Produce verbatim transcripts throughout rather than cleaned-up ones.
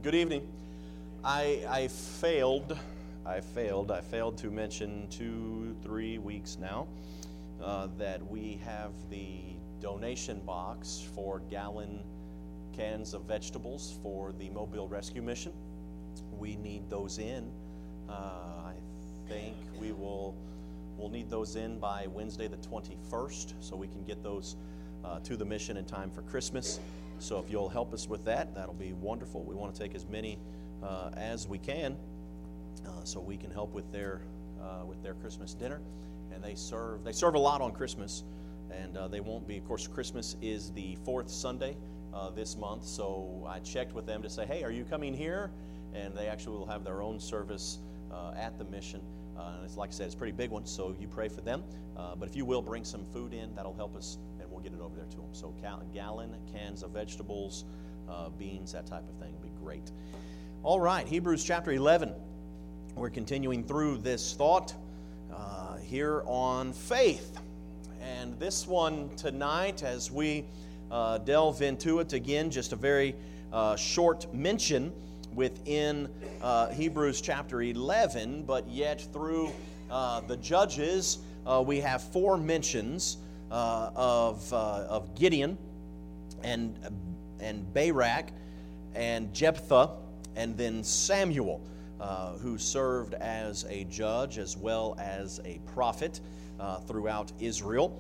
Good evening. I, I failed, I failed, I failed to mention two, three weeks now uh, that we have the donation box for gallon cans of vegetables for the Mobile Rescue Mission. We need those in. Uh, I think we will we'll need those in by Wednesday the twenty-first, so we can get those uh, to the mission in time for Christmas. So if you'll help us with that, that'll be wonderful. We want to take as many uh, as we can, uh, so we can help with their uh, with their Christmas dinner. And they serve they serve a lot on Christmas, and uh, they won't be. Of course, Christmas is the fourth Sunday uh, this month. So I checked with them to say, hey, are you coming here? And they actually will have their own service uh, at the mission. Uh, and it's like I said, it's a pretty big one. So you pray for them. Uh, but if you will bring some food in, that'll help us, and we'll get it over there to them. So cal- gallon cans of vegetables, uh, beans, that type of thing would be great. All right, Hebrews chapter eleven. We're continuing through this thought uh, here on faith. And this one tonight, as we uh, delve into it, again, just a very uh, short mention within uh, Hebrews chapter eleven, but yet through uh, the Judges, uh, we have four mentions uh, of uh, of Gideon and and Barak and Jephthah, and then Samuel, uh, who served as a judge as well as a prophet uh, throughout Israel.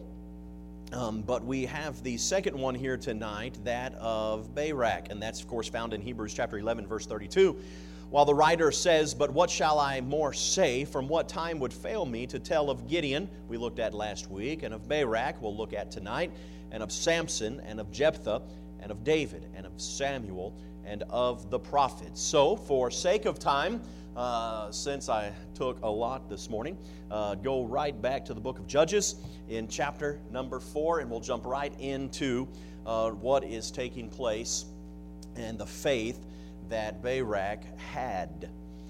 Um, but we have the second one here tonight, that of Barak, and that's, of course, found in Hebrews chapter eleven, verse thirty-two. While the writer says, "But what shall I more say? From what time would fail me to tell of Gideon," we looked at last week, "and of Barak," we'll look at tonight, "and of Samson, and of Jephthah, and of David, and of Samuel, and of the prophets." So, for sake of time, Uh, since I took a lot this morning, uh, go right back to the book of Judges in chapter number four, and we'll jump right into uh, what is taking place and the faith that Barak had.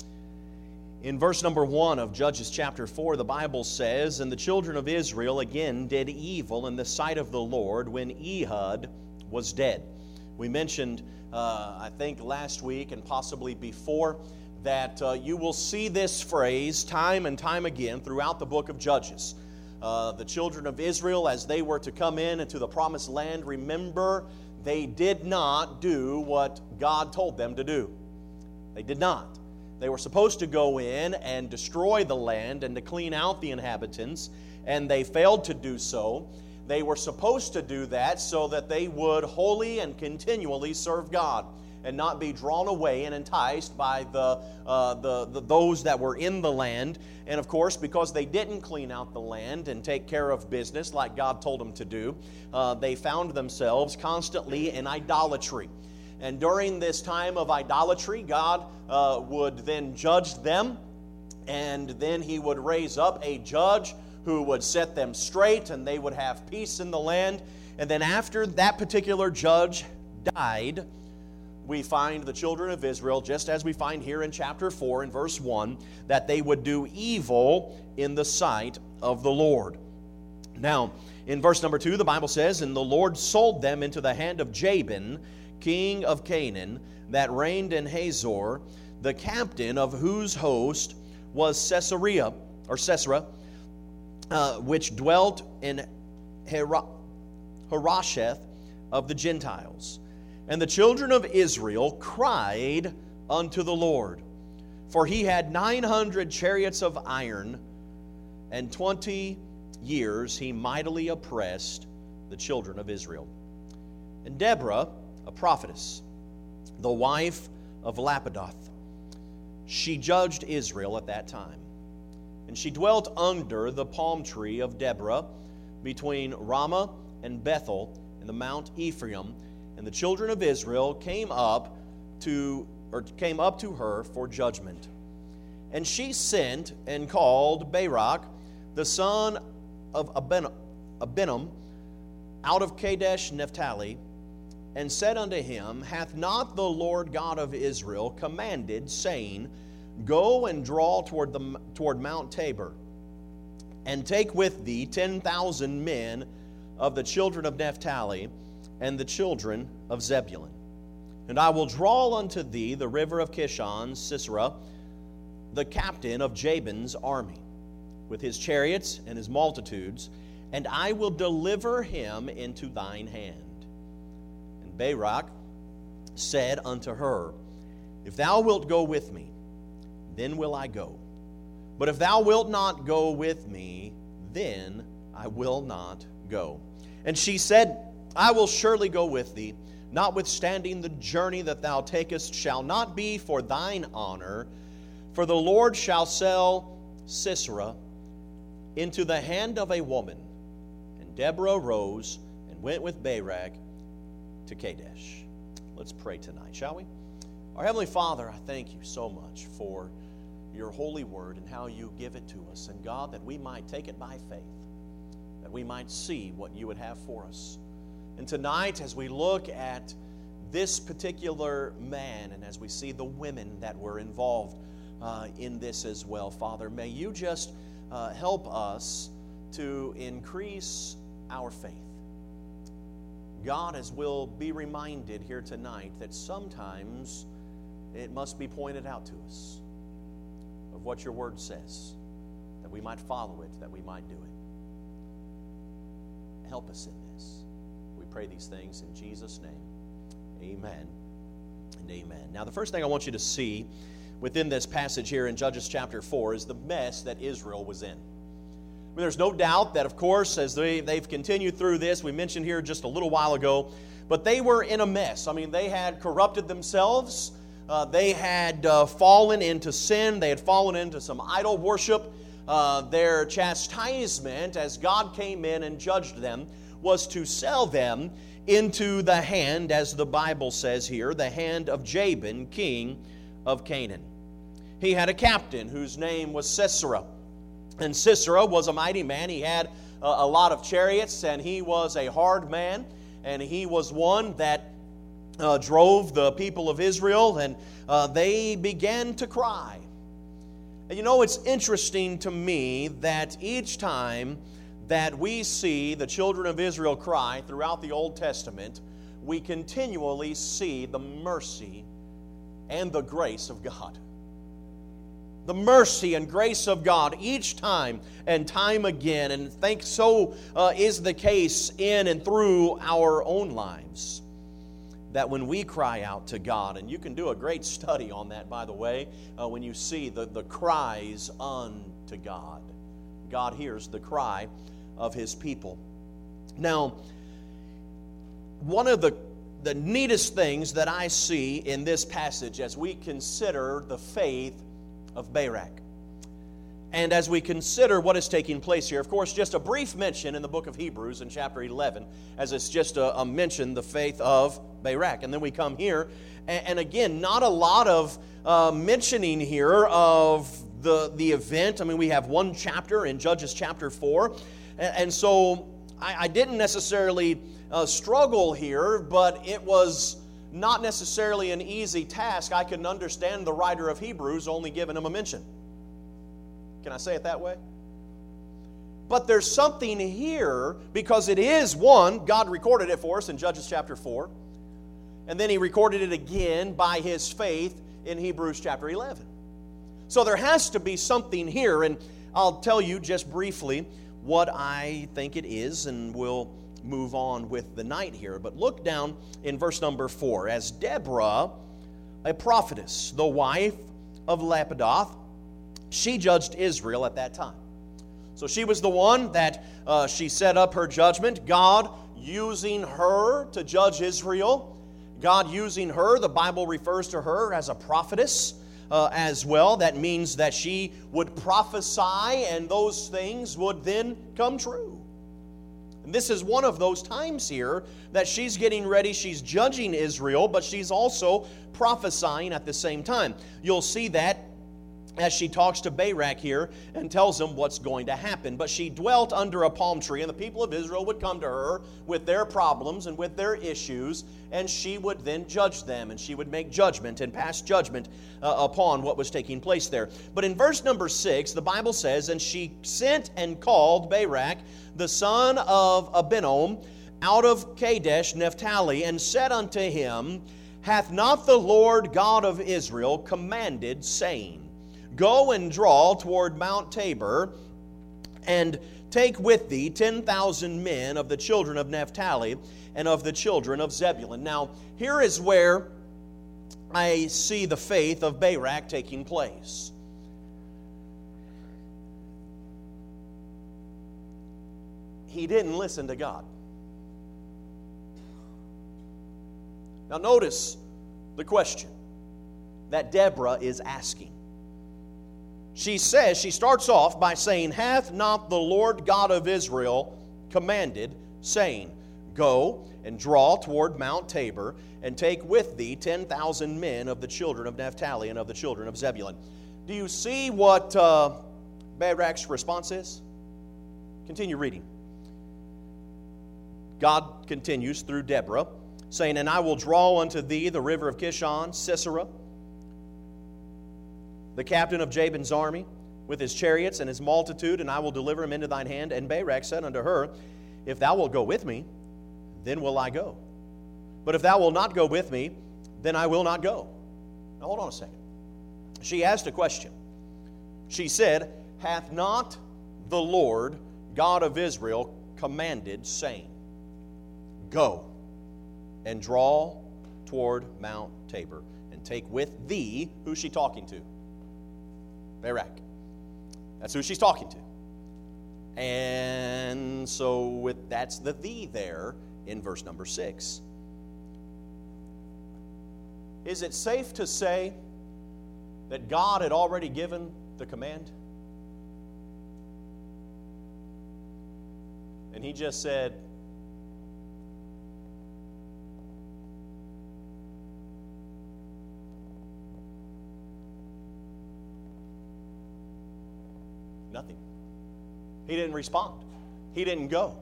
In verse number one of Judges chapter four, the Bible says, "And the children of Israel again did evil in the sight of the Lord when Ehud was dead." We mentioned, uh, I think last week and possibly before, that uh, you will see this phrase time and time again throughout the book of Judges. Uh, the children of Israel, as they were to come in into the promised land, remember, they did not do what God told them to do. They did not. They were supposed to go in and destroy the land and to clean out the inhabitants, and they failed to do so. They were supposed to do that so that they would wholly and continually serve God and not be drawn away and enticed by the, uh, the, the those that were in the land. And of course, because they didn't clean out the land and take care of business like God told them to do, uh, they found themselves constantly in idolatry. And during this time of idolatry, God uh, would then judge them, and then He would raise up a judge who would set them straight, and they would have peace in the land. And then after that particular judge died, we find the children of Israel, just as we find here in chapter four in verse one, that they would do evil in the sight of the Lord. Now, in verse number two, the Bible says, "And the Lord sold them into the hand of Jabin, king of Canaan, that reigned in Hazor, the captain of whose host was Caesarea, or Sisera, uh, which dwelt in Hera- Harosheth of the Gentiles. And the children of Israel cried unto the Lord, for he had nine hundred chariots of iron, and twenty years he mightily oppressed the children of Israel. And Deborah, a prophetess, the wife of Lapidoth, she judged Israel at that time. And she dwelt under the palm tree of Deborah, between Ramah and Bethel, in the Mount Ephraim. And the children of Israel came up to or came up to her for judgment. And she sent and called Barak, the son of Abinum, out of Kadesh Naphtali, and said unto him, Hath not the Lord God of Israel commanded, saying, Go and draw toward the toward Mount Tabor, and take with thee ten thousand men of the children of Naphtali, and the children of Zebulun. And I will draw unto thee the river of Kishon, Sisera, the captain of Jabin's army, with his chariots and his multitudes, and I will deliver him into thine hand. And Barak said unto her, If thou wilt go with me, then will I go. But if thou wilt not go with me, then I will not go. And she said, I will surely go with thee, notwithstanding the journey that thou takest shall not be for thine honor, for the Lord shall sell Sisera into the hand of a woman. And Deborah rose and went with Barak to Kadesh. Let's pray tonight, shall we? Our Heavenly Father, I thank you so much for your holy word and how you give it to us. And God, that we might take it by faith, that we might see what you would have for us. And tonight, as we look at this particular man and as we see the women that were involved uh, in this as well, Father, may you just uh, help us to increase our faith. God, as we'll be reminded here tonight, that sometimes it must be pointed out to us of what your word says, that we might follow it, that we might do it. Help us in this. We pray these things in Jesus' name. Amen and amen. Now, the first thing I want you to see within this passage here in Judges chapter four is the mess that Israel was in. I mean, there's no doubt that, of course, as they, they've continued through this, we mentioned here just a little while ago, but they were in a mess. I mean, they had corrupted themselves. Uh, they had uh, fallen into sin. They had fallen into some idol worship. Uh, their chastisement, as God came in and judged them, was to sell them into the hand, as the Bible says here, the hand of Jabin, king of Canaan. He had a captain whose name was Sisera. And Sisera was a mighty man. He had a, a lot of chariots, and he was a hard man. And he was one that uh, drove the people of Israel, and uh, they began to cry. And you know, it's interesting to me that each time that we see the children of Israel cry throughout the Old Testament, we continually see the mercy and the grace of God. The mercy and grace of God each time and time again. And I think so uh, is the case in and through our own lives. That when we cry out to God, and you can do a great study on that, by the way, uh, when you see the, the cries unto God. God hears the cry of His people. Now, one of the, the neatest things that I see in this passage as we consider the faith of Barak, and as we consider what is taking place here, of course, just a brief mention in the book of Hebrews in chapter eleven, as it's just a, a mention, the faith of Barak. And then we come here, and, and again, not a lot of uh, mentioning here of the, the event. I mean, we have one chapter in Judges chapter four, and, and so I, I didn't necessarily uh, struggle here, but it was not necessarily an easy task. I can understand the writer of Hebrews only giving him a mention. Can I say it that way? But there's something here, because it is, one, God recorded it for us in Judges chapter four, and then He recorded it again by His faith in Hebrews chapter eleven. So there has to be something here, and I'll tell you just briefly what I think it is, and we'll move on with the night here. But look down in verse number four. As Deborah, a prophetess, the wife of Lapidoth, she judged Israel at that time. So she was the one that uh, she set up her judgment. God using her to judge Israel. God using her, the Bible refers to her as a prophetess uh, as well. That means that she would prophesy and those things would then come true. And this is one of those times here that she's getting ready. She's judging Israel, but she's also prophesying at the same time. You'll see that as she talks to Barak here and tells him what's going to happen. But she dwelt under a palm tree, and the people of Israel would come to her with their problems and with their issues, and she would then judge them, and she would make judgment and pass judgment uh, upon what was taking place there. But in verse number six, the Bible says, and she sent and called Barak, the son of Abinoam, out of Kadesh, Naphtali, and said unto him, Hath not the Lord God of Israel commanded, saying, Go and draw toward Mount Tabor, and take with thee ten thousand men of the children of Naphtali and of the children of Zebulun. Now, here is where I see the faith of Barak taking place. He didn't listen to God. Now notice the question that Deborah is asking. She says, she starts off by saying, Hath not the Lord God of Israel commanded, saying, Go and draw toward Mount Tabor, and take with thee ten thousand men of the children of Naphtali and of the children of Zebulun. Do you see what uh, Barak's response is? Continue reading. God continues through Deborah, saying, And I will draw unto thee the river of Kishon, Sisera, the captain of Jabin's army, with his chariots and his multitude, and I will deliver him into thine hand. And Barak said unto her, If thou wilt go with me, then will I go. But if thou wilt not go with me, then I will not go. Now hold on a second. She asked a question. She said, Hath not the Lord God of Israel commanded, saying, Go and draw toward Mount Tabor, and take with thee, who's she talking to? Barak. That's who she's talking to. And so with that's the thee there in verse number six. Is it safe to say that God had already given the command? And he just said, nothing. He didn't respond. He didn't go.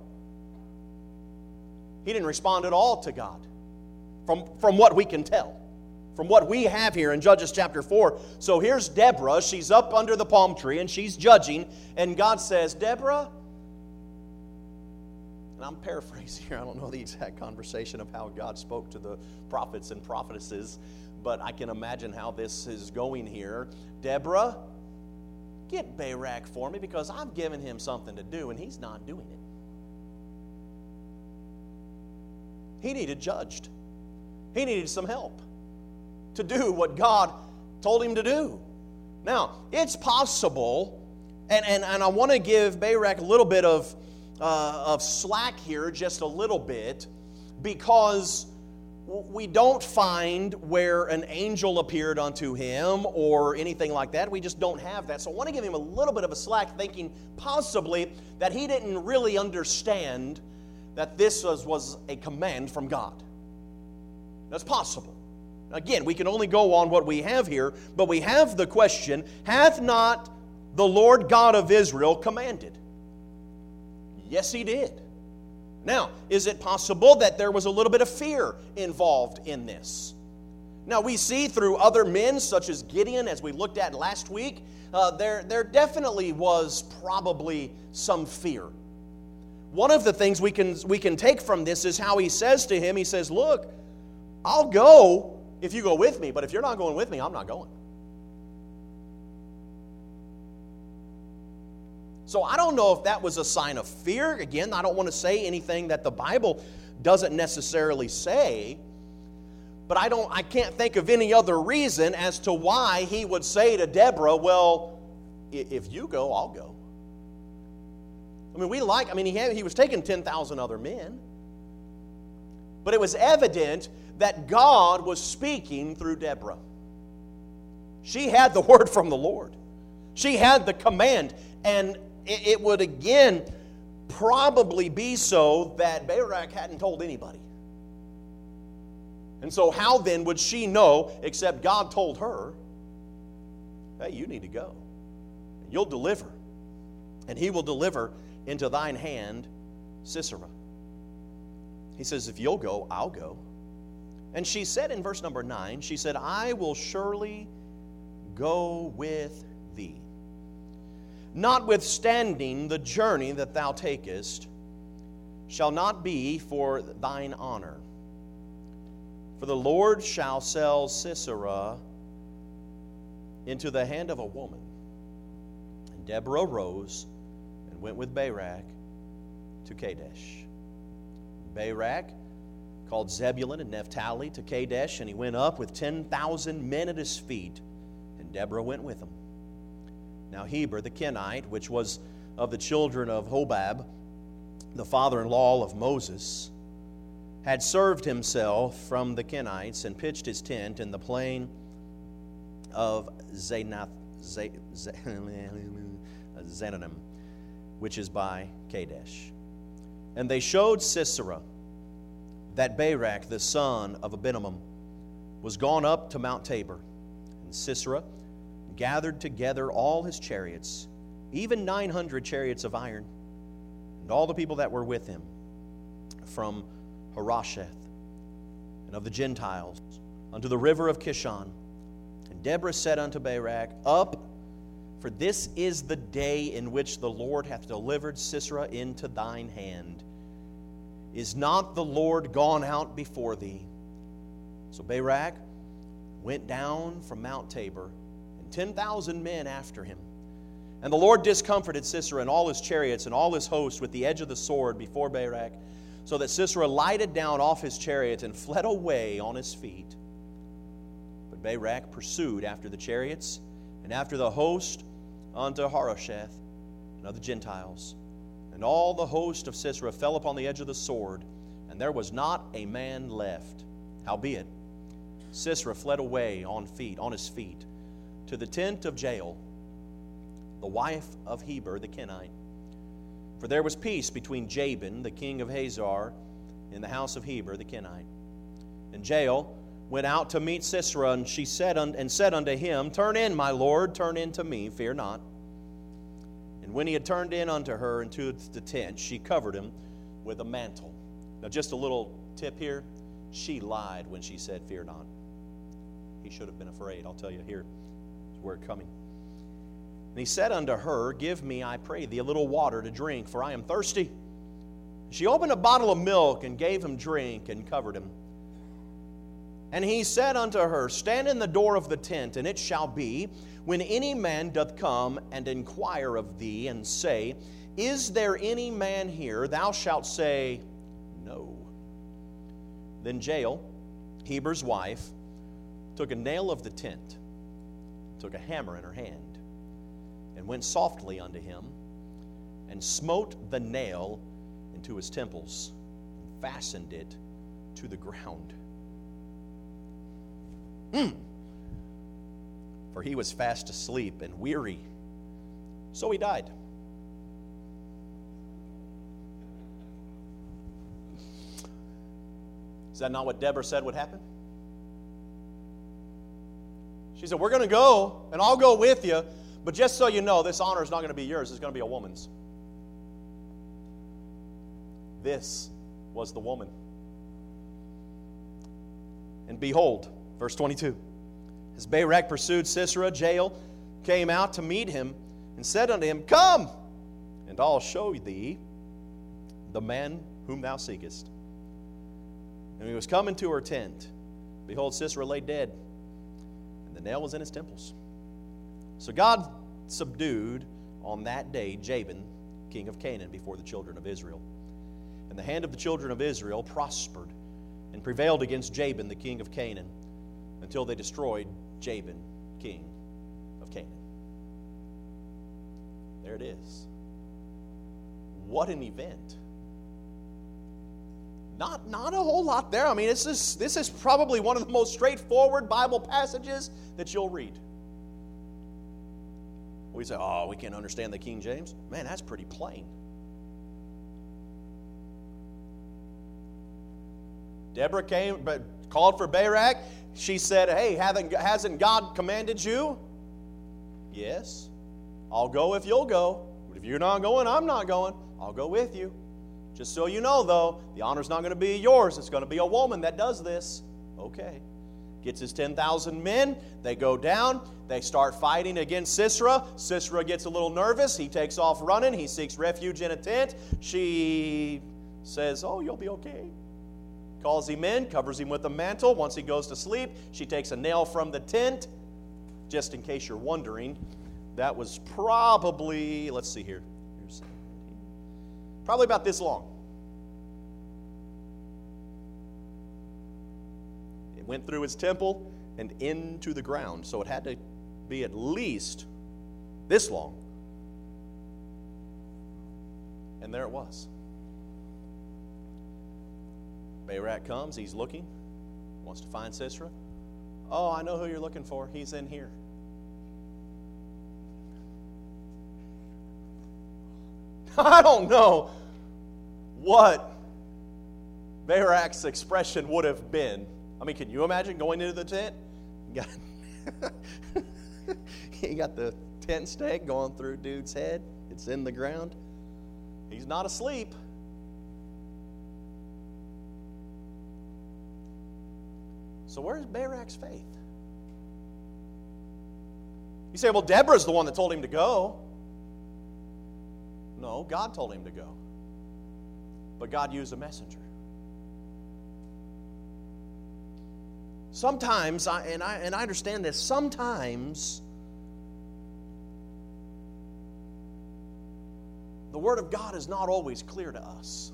He didn't respond at all to God, from, from what we can tell, from what we have here in Judges chapter four. So here's Deborah. She's up under the palm tree, and she's judging, and God says, Deborah, and I'm paraphrasing here. I don't know the exact conversation of how God spoke to the prophets and prophetesses, but I can imagine how this is going here. Deborah, get Barak for me, because I've given him something to do, and he's not doing it. He needed judged. He needed some help to do what God told him to do. Now, it's possible, and, and, and I want to give Barak a little bit of, uh, of slack here, just a little bit, because we don't find where an angel appeared unto him or anything like that. We just don't have that. So I want to give him a little bit of a slack, thinking possibly that he didn't really understand that this was, was a command from God. That's possible. Again, we can only go on what we have here, but we have the question, hath not the Lord God of Israel commanded? Yes, he did. Now, is it possible that there was a little bit of fear involved in this? Now, we see through other men, such as Gideon, as we looked at last week, uh, there, there definitely was probably some fear. One of the things we can, we can take from this is how he says to him, he says, look, I'll go if you go with me, but if you're not going with me, I'm not going. So I don't know if that was a sign of fear. Again, I don't want to say anything that the Bible doesn't necessarily say, but I don't I can't think of any other reason as to why he would say to Deborah, well, if you go, I'll go. I mean, we like, I mean, he, had, he was taking ten thousand other men. But it was evident that God was speaking through Deborah. She had the word from the Lord. She had the command. And it, it would again probably be so that Barak hadn't told anybody. And so how then would she know, except God told her, hey, you need to go. You'll deliver. And he will deliver into thine hand Sisera. He says, if you'll go, I'll go. And she said in verse number nine, she said, I will surely go with thee, notwithstanding the journey that thou takest shall not be for thine honor. For the Lord shall sell Sisera into the hand of a woman. And Deborah arose and went with Barak to Kadesh. Barak called Zebulun and Naphtali to Kadesh, and he went up with ten thousand men at his feet, and Deborah went with him. Now Heber the Kenite, which was of the children of Hobab, the father-in-law of Moses, had served himself from the Kenites and pitched his tent in the plain of Zanath, Zananim, which is by Kadesh. And they showed Sisera that Barak, the son of Abinoam, was gone up to Mount Tabor. And Sisera gathered together all his chariots, even nine hundred chariots of iron, and all the people that were with him, from Harosheth, and of the Gentiles, unto the river of Kishon. And Deborah said unto Barak, Up, for this is the day in which the Lord hath delivered Sisera into thine hand. Is not the Lord gone out before thee? So Barak went down from Mount Tabor, and ten thousand men after him. And the Lord discomforted Sisera and all his chariots and all his host with the edge of the sword before Barak, so that Sisera lighted down off his chariot and fled away on his feet. But Barak pursued after the chariots and after the host unto Harosheth and of the Gentiles. And all the host of Sisera fell upon the edge of the sword, and there was not a man left. Howbeit, Sisera fled away on feet, on his feet, to the tent of Jael, the wife of Heber the Kenite. For there was peace between Jabin, the king of Hazor, in the house of Heber the Kenite. And Jael went out to meet Sisera, and she said and said unto him, Turn in, my lord, turn in to me, fear not. And when he had turned in unto her into the tent, she covered him with a mantle. Now just a little tip here, she lied when she said, Fear not. He should have been afraid. I'll tell you, here is where it's coming. And he said unto her, Give me, I pray thee, a little water to drink, for I am thirsty. She opened a bottle of milk and gave him drink and covered him. And he said unto her, Stand in the door of the tent, and it shall be, when any man doth come and inquire of thee, and say, Is there any man here? Thou shalt say, No. Then Jael, Heber's wife, took a nail of the tent, took a hammer in her hand, and went softly unto him, and smote the nail into his temples, and fastened it to the ground. Mm. For he was fast asleep and weary, so he died. Is that not what Deborah said would happen? She said, We're going to go, and I'll go with you, but just so you know, this honor is not going to be yours, it's going to be a woman's. This was the woman. And behold, verse twenty-two, as Barak pursued Sisera, Jael came out to meet him and said unto him, Come, and I'll show thee the man whom thou seekest. And he was coming to her tent. Behold, Sisera lay dead, and the nail was in his temples. So God subdued on that day Jabin, king of Canaan, before the children of Israel. And the hand of the children of Israel prospered and prevailed against Jabin, the king of Canaan, until they destroyed Jabin, king of Canaan. There it is. What an event. Not, not a whole lot there. I mean, this is, this is probably one of the most straightforward Bible passages that you'll read. We say, oh, we can't understand the King James. Man, that's pretty plain. Deborah came, but called for Barak. She said, hey, haven't, hasn't God commanded you? Yes. I'll go if you'll go. But if you're not going, I'm not going. I'll go with you. Just so you know, though, the honor's not going to be yours. It's going to be a woman that does this. Okay. Gets his ten thousand men. They go down. They start fighting against Sisera. Sisera gets a little nervous. He takes off running. He seeks refuge in a tent. She says, oh, you'll be okay. calls him in, covers him with a mantle. Once he goes to sleep, she takes a nail from the tent. Just in case you're wondering, that was probably, let's see here, probably about this long. It went through his temple and into the ground, so it had to be at least this long. And there it was. Barak comes, he's looking, wants to find Sisera. Oh, I know who you're looking for. He's in here. I don't know what Barak's expression would have been. I mean, can you imagine going into the tent? You got, you got the tent stake going through dude's head. It's in the ground. He's not asleep. So where's Barak's faith? You say, well, Deborah's the one that told him to go. No, God told him to go. But God used a messenger. Sometimes, I, and, I, and I understand this, sometimes the Word of God is not always clear to us.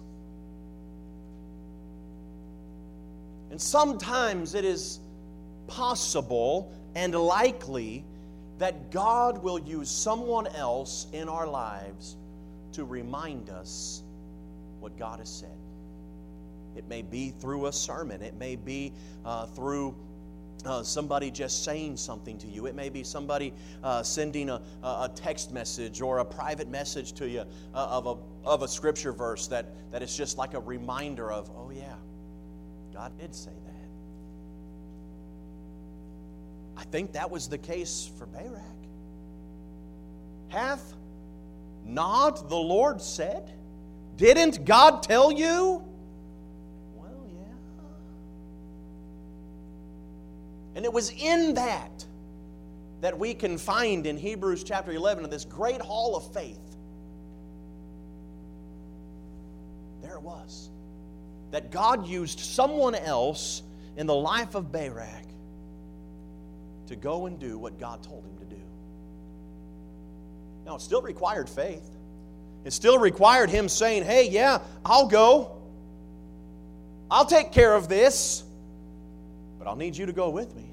And sometimes it is possible and likely that God will use someone else in our lives to remind us what God has said. It may be through a sermon. It may be uh, through uh, somebody just saying something to you. It may be somebody uh, sending a, a text message or a private message to you uh, of, a, of a scripture verse that, that is just like a reminder of, oh yeah, God did say that. I think that was the case for Barak. Hath not the Lord said? Didn't God tell you? Well, yeah. And it was in that that we can find in Hebrews chapter eleven in this great hall of faith. There it was. That God used someone else in the life of Barak to go and do what God told him to do. Now, it still required faith. It still required him saying, hey, yeah, I'll go. I'll take care of this. But I'll need you to go with me.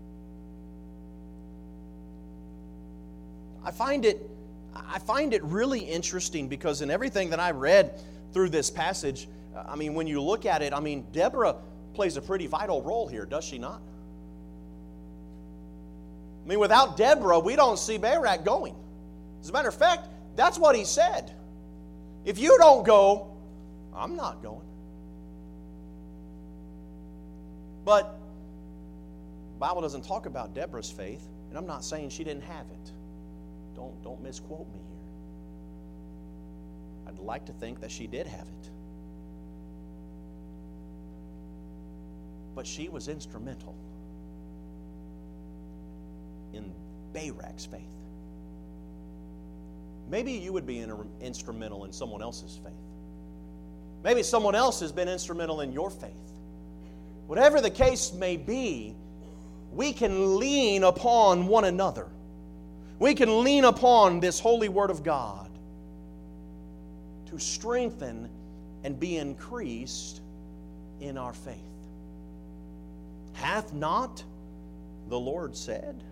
I find it, I find it really interesting because in everything that I read through this passage, I mean, when you look at it, I mean, Deborah plays a pretty vital role here, does she not? I mean, without Deborah, we don't see Barak going. As a matter of fact, that's what he said. If you don't go, I'm not going. But the Bible doesn't talk about Deborah's faith, and I'm not saying she didn't have it. Don't, don't misquote me here. I'd like to think that she did have it. But she was instrumental in Barak's faith. Maybe you would be in, instrumental in someone else's faith. Maybe someone else has been instrumental in your faith. Whatever the case may be, we can lean upon one another. We can lean upon this holy Word of God to strengthen and be increased in our faith. Hath not the Lord said?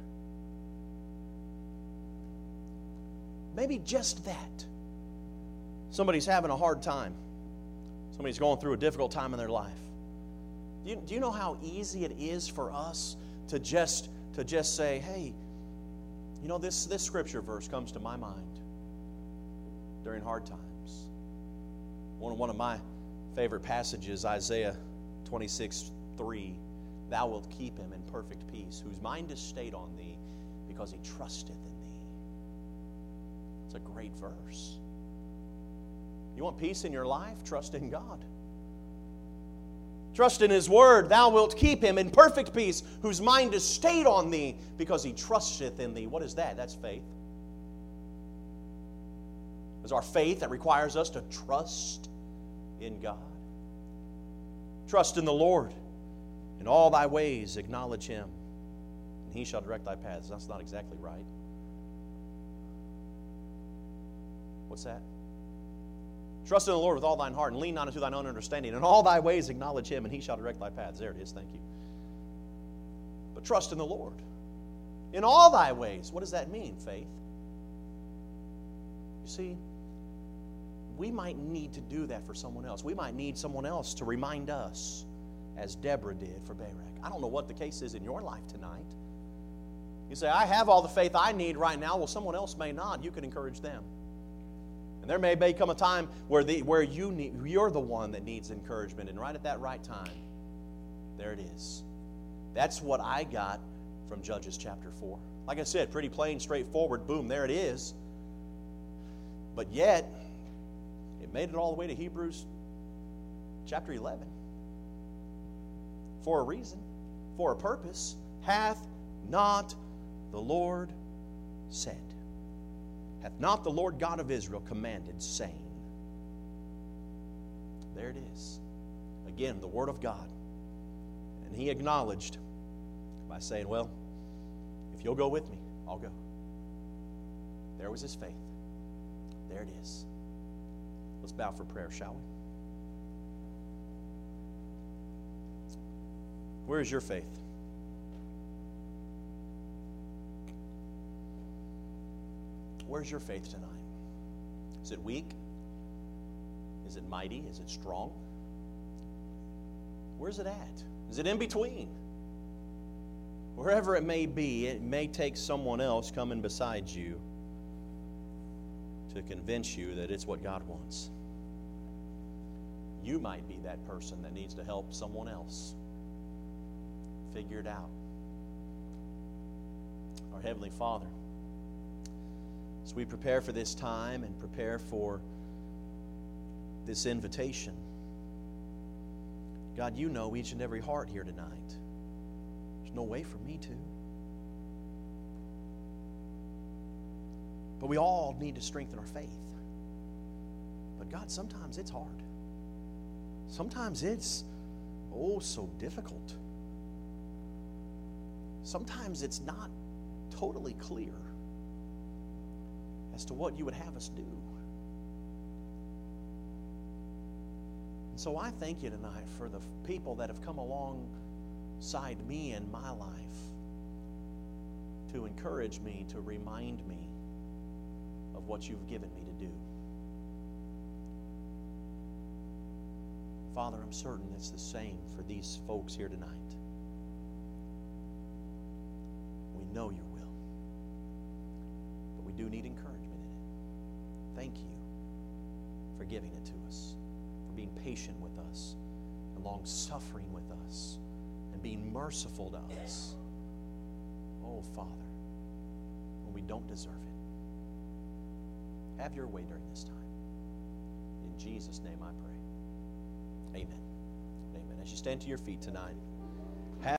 Maybe just that. Somebody's having a hard time. Somebody's going through a difficult time in their life. Do you, do you know how easy it is for us to just, to just say, hey, you know, this, this scripture verse comes to my mind during hard times. One, one of my favorite passages, Isaiah twenty-six three. Thou wilt keep him in perfect peace, whose mind is stayed on thee, because he trusteth in thee. It's a great verse. You want peace in your life? Trust in God. Trust in His Word. Thou wilt keep him in perfect peace, whose mind is stayed on thee, because he trusteth in thee. What is that? That's faith. It's our faith that requires us to trust in God. Trust in the Lord. In all thy ways acknowledge Him, and He shall direct thy paths. That's not exactly right. What's that? Trust in the Lord with all thine heart, and lean not unto thine own understanding. In all thy ways acknowledge Him, and He shall direct thy paths. There it is, thank you. But trust in the Lord. In all thy ways. What does that mean, Faith? You see, we might need to do that for someone else. We might need someone else to remind us, as Deborah did for Barak. I don't know what the case is in your life tonight. You say, I have all the faith I need right now. Well, someone else may not. You can encourage them. And there may come a time where, the, where you need, you're the one that needs encouragement. And right at that right time, there it is. That's what I got from Judges chapter four. Like I said, pretty plain, straightforward. Boom, there it is. But yet, it made it all the way to Hebrews chapter eleven. For a reason, for a purpose, hath not the Lord said? Hath not the Lord God of Israel commanded, saying? There it is. Again, the Word of God. And he acknowledged by saying, well, if you'll go with me, I'll go. There was his faith. There it is. Let's bow for prayer, shall we? Where is your faith? Where's your faith tonight? Is it weak? Is it mighty? Is it strong? Where's it at? Is it in between? Wherever it may be, it may take someone else coming beside you to convince you that it's what God wants. You might be that person that needs to help someone else figure it out. Our Heavenly Father, as we prepare for this time and prepare for this invitation, God, you know each and every heart here tonight. There's no way for me to. But we all need to strengthen our faith. But God, sometimes it's hard. Sometimes it's, oh, so difficult. Sometimes it's not totally clear as to what you would have us do. And so I thank you tonight for the people that have come alongside me in my life to encourage me, to remind me of what you've given me to do. Father, I'm certain it's the same for these folks here tonight. We know your will, but we do need encouragement in it. Thank you for giving it to us, for being patient with us, and long-suffering with us, and being merciful to us. Oh, Father, when we don't deserve it. Have your way during this time. In Jesus' name I pray. Amen. Amen. As you stand to your feet tonight,